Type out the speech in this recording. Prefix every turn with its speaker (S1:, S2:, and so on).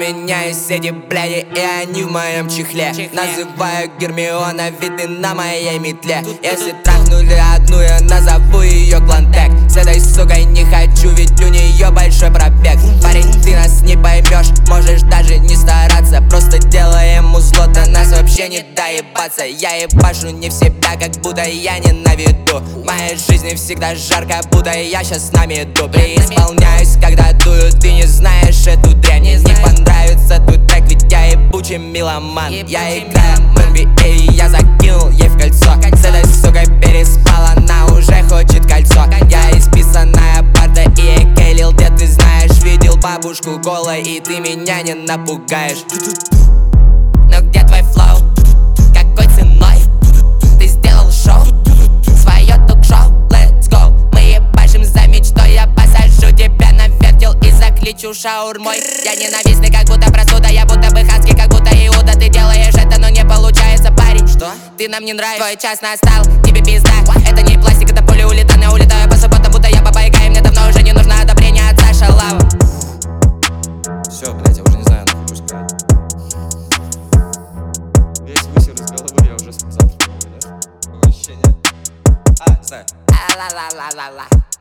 S1: меня из сети, бляди, и они в моем чехле. Называю Гермиона, виды на моей метле. Если трахнули одну, я назову ее Клантек. С этой сукой не хочу, ведь у нее большой пробег. Парень, ты нас не поймешь, можешь даже не стараться. Просто делаем узло, до нас вообще не доебаться. Я ебашу не в себя, как будто я не на виду. В моей жизни всегда жарко, будто я щас на меду. Преисполняюсь, когда дую, ты не знаешь эту дрянь. Не понравится тут трек, ведь я ебучий меломан. Я играю в NBA, я закинул ей в кольцо. С этой сукой переспал, она уже хочет кольцо. Я исписанная парта и ей кейлил, где ты знаешь. Видел бабушку голой, и ты меня не напугаешь. Но где твой флоу? Какой ценой? Ты сделал шоу? Свое ток-шоу? Let's go. Мы ебашим за мечтой, я посажу тебя на вертел и закличу шаурмой. Я ненавистный, как будто простуда, я будто бы хаски, как будто Иуда. Ты делаешь это, но не получается, парень. Что? Ты нам не нравишься, твой час настал, тебе пизда. Это не пластик, это полиуретан, улетаю по субботам, будто я бабайка, и мне давно уже не нужно одобрение отца шалава.
S2: Все, блять, я уже не знаю, нахуй что сказать. Весь высер из головы, я уже завтра, да? Такое ощущение. Знаю.
S1: Ла-ла-ла-ла-ла.